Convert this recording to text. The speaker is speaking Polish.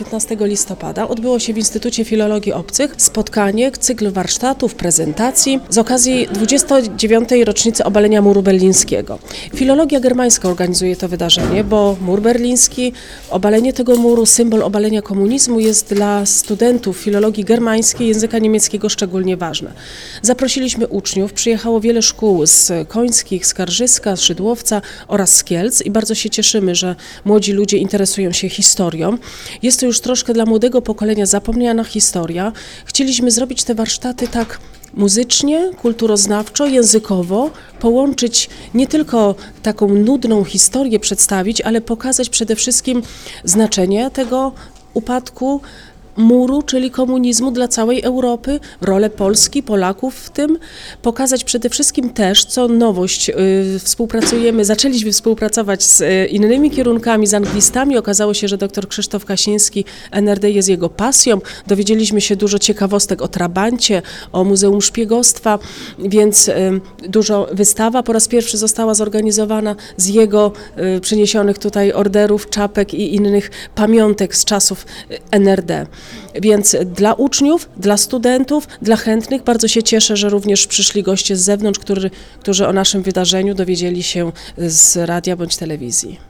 15 listopada odbyło się w Instytucie Filologii Obcych spotkanie, cykl warsztatów, prezentacji z okazji 29. rocznicy obalenia muru berlińskiego. Filologia germańska organizuje to wydarzenie, bo mur berliński, obalenie tego muru, symbol obalenia komunizmu jest dla studentów filologii germańskiej języka niemieckiego szczególnie ważne. Zaprosiliśmy uczniów, przyjechało wiele szkół z Końskich, z Karżyska, z Szydłowca oraz z Kielc i bardzo się cieszymy, że młodzi ludzie interesują się historią. Jest to już troszkę dla młodego pokolenia zapomniana historia. Chcieliśmy zrobić te warsztaty tak muzycznie, kulturoznawczo, językowo, połączyć nie tylko taką nudną historię przedstawić, ale pokazać przede wszystkim znaczenie tego upadku muru, czyli komunizmu dla całej Europy, rolę Polski, Polaków w tym, pokazać przede wszystkim też, co nowość, zaczęliśmy współpracować z innymi kierunkami, z anglistami, okazało się, że dr Krzysztof Kasiński, NRD jest jego pasją, dowiedzieliśmy się dużo ciekawostek o Trabancie, o Muzeum Szpiegostwa, więc dużo wystawa po raz pierwszy została zorganizowana z jego przyniesionych tutaj orderów, czapek i innych pamiątek z czasów NRD. Więc dla uczniów, dla studentów, dla chętnych bardzo się cieszę, że również przyszli goście z zewnątrz, którzy o naszym wydarzeniu dowiedzieli się z radia bądź telewizji.